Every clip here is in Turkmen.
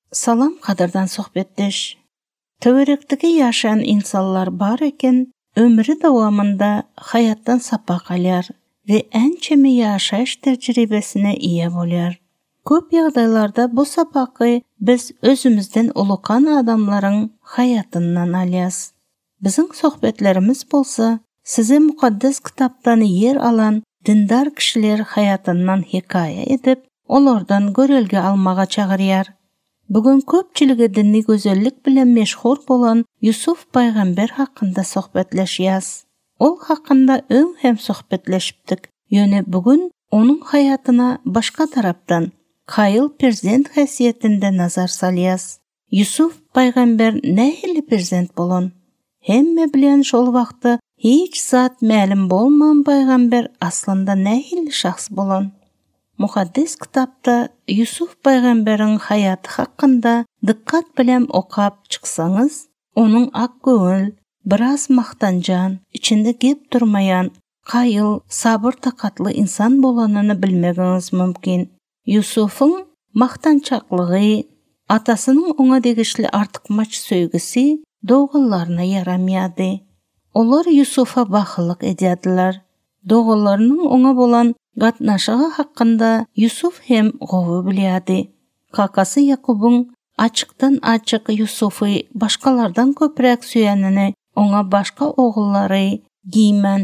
Salam qadırdan sohbetdeş. Töwerekdeki yaşayan insanlar bar eken, ömrü davamında hayattan sapak alyar ve ençemi yaşayış tecrübesine iyi bolyar. Köp ýagdaýlarda bu sapaky biz özümizden ulukan adamların hayatından alyas. Bizim sohbetlerimiz bolsa, size mukaddes kitaptan yer alan dindar kişiler hayatından hikaye edip, olardan görelge almaga çağırýar. Bugün köpçiligi dinni gözellik bilen meşhur bolan Yusuf Paýgamber hakynda sohbetleşýäs. Ol hakynda öň hem sohbetleşipdik. Ýöne bugün onun hayatyna başka tarapdan Kaýıl prezident häsiýetinde nazar salýas. Yusuf Paýgamber nähili prezident bolan? Hemme bilen şol wagtda hiç zat ma'lum bolman Paýgamber aslında nähili şahs bolan? Mukaddes kitapta Yusuf Paýgamberiň hayaty hakynda dikkat bilen okap çyksaňyz, onuň ak göňül, biraz maktanjan, içinde gep durmayan, Kaýıl, sabır takatly insan bolanyny bilmegiňiz mümkin. Yusuf'un maktançaklygy, atasynyň oňa degişli artykmaç söýgüsi dogularyna yaramýady. Olar Yusuf'a bahlyk edýärdiler. Dogularynyň oňa bolan gatnaşygy hakynda Yusuf hem gowy bilýärdi. Kakasy Yakubyň açykdan açyk Yusufy başkalardan köprek süýänini, oňa başka ogullary giymen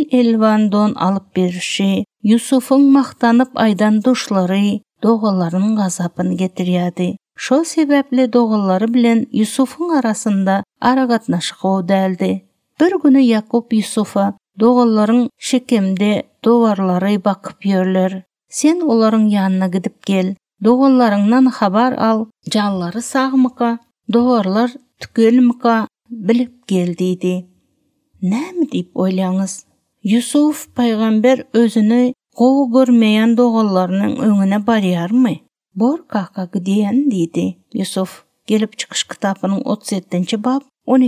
el don alıp berişi, Yusuf'un maktanyp aydan duşlary dogalarynyň gazapyny getirýärdi. Şo sebäpli dogalary bilen Yusuf'un arasında aragatnaşyk däldi. Bir güni Yakub Yusuf'a dogalaryň şekemde dowarlary bakyp ýörler. Sen olaryň ýanyna gidip gel, dogalaryňdan habar al, janlary sagmyka, dowarlar tükelmika bilip gel diýdi. Näme diýip oýlaňyz? Yusuf Paýgamber özüni gowy görmeýän dogalarynyň öňüne barýarmy? Bor kaka gidiýän diýdi Yusuf. Gelip çykyş kitabynyň 37-nji bab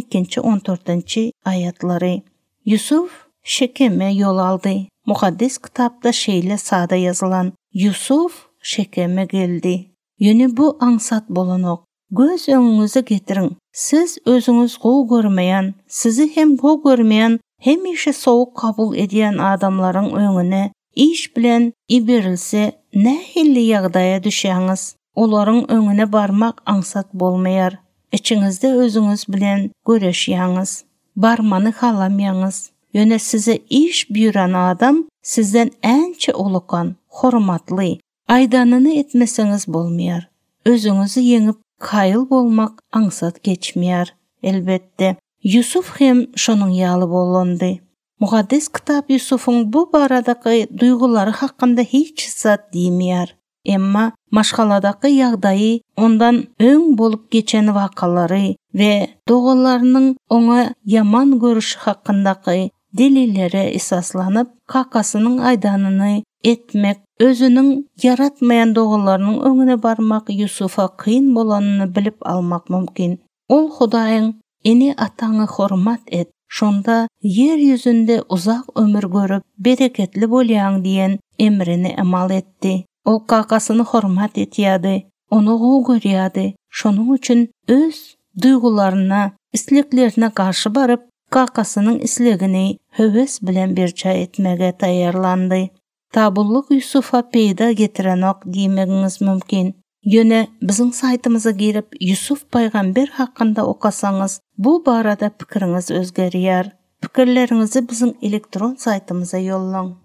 12-14 aýatlary. Yusuf şekeme ýol aldy. Mukaddes kitapda şeýle sada ýazylan Yusuf şekeme geldi. Ýöne bu aňsat bolanok. Göz öňüňize getiriň. Siz özüňiz gowy görmeýän, sizi hem gowy görmeýän, hemişe sowuk kabul edýän adamlaryň öňüne iş bilen iberilse nähili ýagdaýa düşýäňiz. Olaryň öňüne barmak aňsat bolmaýar. İçiňizde özüňiz bilen göreşýäňiz. Barmany halamýaňyz. Ýöne size iş buyuran adam sizden ençe ulukan, hormatly, aýdanyny etmeseňiz bolmaýar. Özüňizi ýeňip Kaýıl bolmak aňsat geçmeýär. Elbetde Yusuf hem şonuň ýaly bolandy. Mukaddes kitap Yusuf'un bu baradaky duýgulary hakynda hiç zat diýmeýär. Emma maşgaladaky ýagdaýy, ondan öň bolup geçen wakalary we dogalarynyň oňa yaman görüşi hakyndaky delillere esaslanyp kakasynyň aýdanyny etmek, özüniň yaratmayan dogalarynyň öňüne barmak Yusuf'a kyn bolanyny bilip almak mümkin. Ol Hudaýyň eni ataňy hormat et, şonda yer ýüzünde uzak ömür görüp bereketli bolýaň diýen emrini amal etdi. Ol kakasyny hormat etýärdi, onu gowy görýärdi. Şonuň üçin öz duýgularyna, isлекlerine garşy baryp, kakasynyň islegini höwes bilen berçä etmege taýýarlandy. Tabullyk Yusuf'a peýda getirenok diýmegiňiz mümkin. Ýöne biziň saýtymyza girip Yusuf Paýgamber hakynda okasaňyz, bu barada pikiriňiz özgerýär. Pikirleriňizi biziň elektron saýtymyza ýollaň.